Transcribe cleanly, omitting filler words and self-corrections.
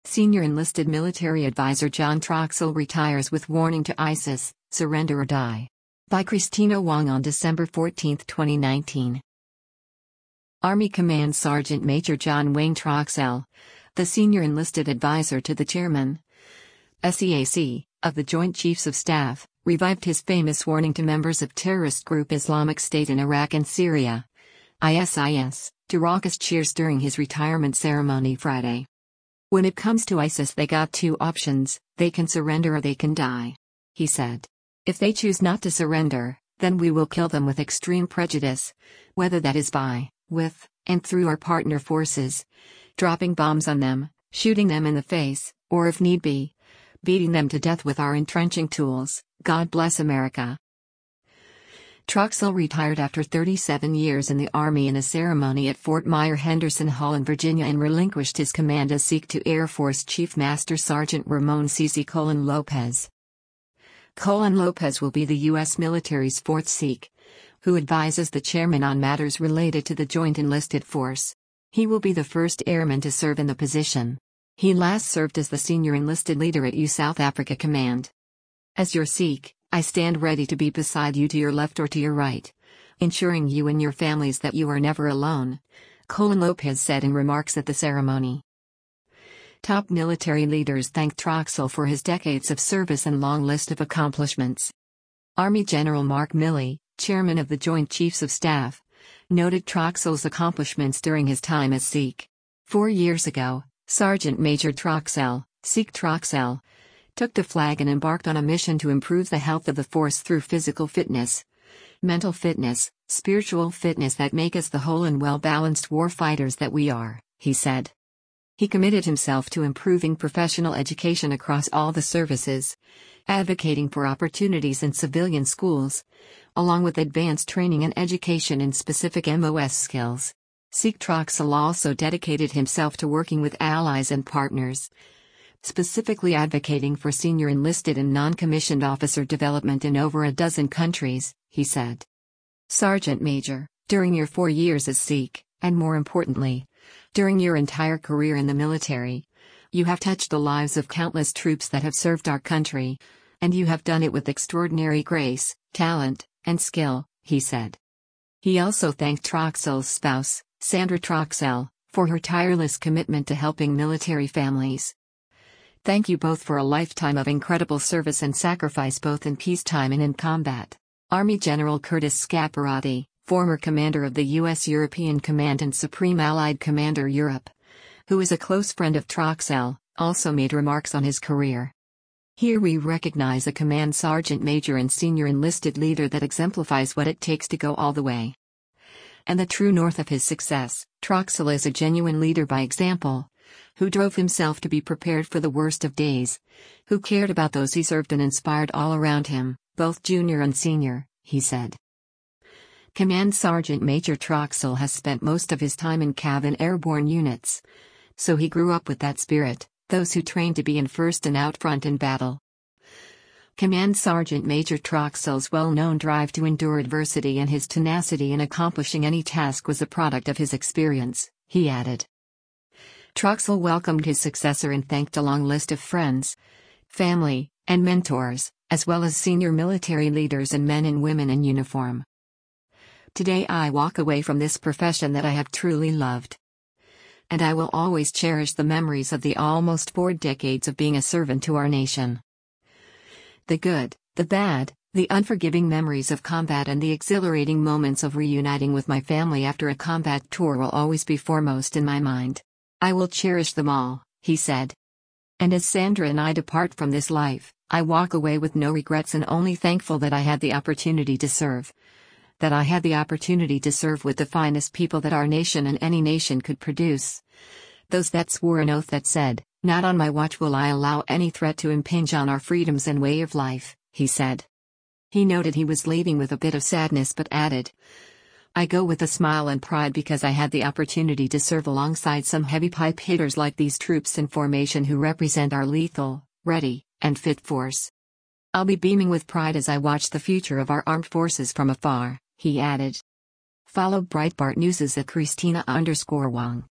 Senior enlisted military advisor John Troxell retires with warning to ISIS, surrender or die. By Christina Wong on December 14, 2019. Army Command Sergeant Major John Wayne Troxell, the senior enlisted advisor to the chairman, SEAC, of the Joint Chiefs of Staff, revived his famous warning to members of terrorist group Islamic State in Iraq and Syria, ISIS, to raucous cheers during his retirement ceremony Friday. When it comes to ISIS, they got two options: they can surrender or they can die, he said. If they choose not to surrender, then we will kill them with extreme prejudice, whether that is by, with, and through our partner forces, dropping bombs on them, shooting them in the face, or if need be, beating them to death with our entrenching tools. God bless America. Troxell retired after 37 years in the Army in a ceremony at Fort Myer Henderson Hall in Virginia and relinquished his command as SEAC to Air Force Chief Master Sergeant Ramon C.C. Lopez. Lopez will be the U.S. military's fourth SEAC, who advises the chairman on matters related to the Joint Enlisted Force. He will be the first airman to serve in the position. He last served as the senior enlisted leader at U South Africa Command. As your SEAC, I stand ready to be beside you to your left or to your right, ensuring you and your families that you are never alone, Lopez said in remarks at the ceremony. Top military leaders thanked Troxell for his decades of service and long list of accomplishments. Army General Mark Milley, chairman of the Joint Chiefs of Staff, noted Troxell's accomplishments during his time as SEAC. 4 years ago, Sergeant Major Troxell, SEAC Troxell, took to flag and embarked on a mission to improve the health of the force through physical fitness, mental fitness, spiritual fitness that make us the whole and well-balanced war fighters that we are, he said. He committed himself to improving professional education across all the services, advocating for opportunities in civilian schools, along with advanced training and education in specific MOS skills. SEAC Troxell also dedicated himself to working with allies and partners, specifically advocating for senior enlisted and non-commissioned officer development in over a dozen countries, he said. Sergeant Major, during your 4 years as SEAC, and more importantly, during your entire career in the military, you have touched the lives of countless troops that have served our country, and you have done it with extraordinary grace, talent, and skill, he said. He also thanked Troxell's spouse, Sandra Troxell, for her tireless commitment to helping military families. Thank you both for a lifetime of incredible service and sacrifice both in peacetime and in combat. Army General Curtis Scaparrotti, former commander of the U.S. European Command and Supreme Allied Commander Europe, who is a close friend of Troxell, also made remarks on his career. Here we recognize a command sergeant major and senior enlisted leader that exemplifies what it takes to go all the way. And the true north of his success, Troxell is a genuine leader by example, who drove himself to be prepared for the worst of days, who cared about those he served and inspired all around him, both junior and senior, he said. Command Sergeant Major Troxell has spent most of his time in CAV and airborne units, so he grew up with that spirit, those who train to be in first and out front in battle. Command Sergeant Major Troxell's well-known drive to endure adversity and his tenacity in accomplishing any task was a product of his experience, he added. Troxell welcomed his successor and thanked a long list of friends, family, and mentors, as well as senior military leaders and men and women in uniform. Today I walk away from this profession that I have truly loved. And I will always cherish the memories of the almost 4 decades of being a servant to our nation. The good, the bad, the unforgiving memories of combat and the exhilarating moments of reuniting with my family after a combat tour will always be foremost in my mind. I will cherish them all, he said. And as Sandra and I depart from this life, I walk away with no regrets and only thankful that I had the opportunity to serve. That I had the opportunity to serve with the finest people that our nation and any nation could produce. Those that swore an oath that said, "Not on my watch will I allow any threat to impinge on our freedoms and way of life," he said. He noted he was leaving with a bit of sadness but added, "I go with a smile and pride because I had the opportunity to serve alongside some heavy pipe hitters like these troops in formation who represent our lethal, ready, and fit force. I'll be beaming with pride as I watch the future of our armed forces from afar," he added. Follow Breitbart News at Christina_Wong.